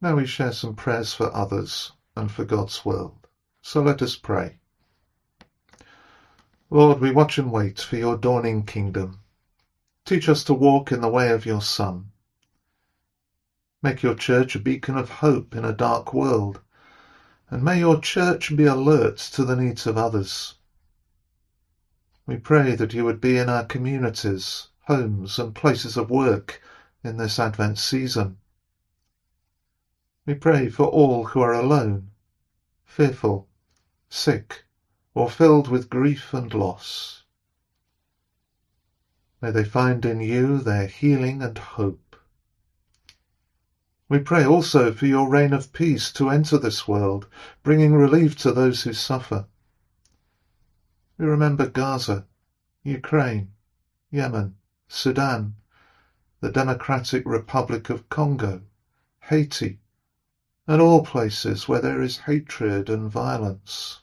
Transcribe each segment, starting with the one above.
Now we share some prayers for others and for God's world. So let us pray. Lord, we watch and wait for your dawning kingdom. Teach us to walk in the way of your Son. Make your church a beacon of hope in a dark world, and may your church be alert to the needs of others. We pray that you would be in our communities, homes, and places of work in this Advent season. We pray for all who are alone, fearful, sick, or filled with grief and loss. May they find in you their healing and hope. We pray also for your reign of peace to enter this world, bringing relief to those who suffer. We remember Gaza, Ukraine, Yemen, Sudan, the Democratic Republic of Congo, Haiti, and all places where there is hatred and violence.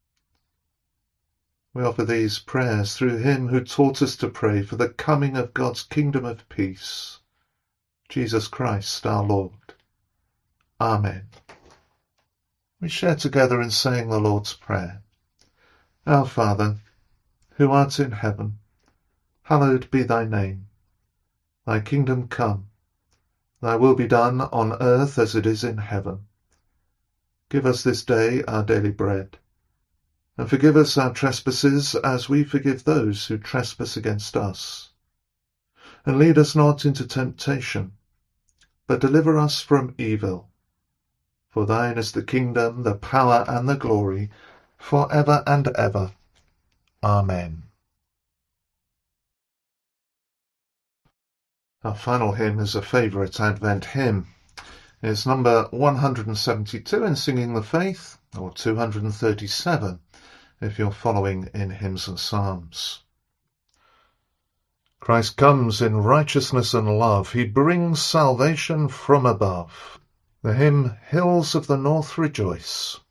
We offer these prayers through him who taught us to pray for the coming of God's kingdom of peace, Jesus Christ our Lord. Amen. We share together in saying the Lord's Prayer. Our Father, who art in heaven, hallowed be thy name. Thy kingdom come. Thy will be done on earth as it is in heaven. Give us this day our daily bread, and forgive us our trespasses as we forgive those who trespass against us. And lead us not into temptation, but deliver us from evil. For thine is the kingdom, the power, and the glory, for ever and ever. Amen. Our final hymn is a favourite Advent hymn. It's number 172 in Singing the Faith, or 237 if you're following in Hymns and Psalms. Christ comes in righteousness and love. He brings salvation from above. The hymn, Hills of the North Rejoice.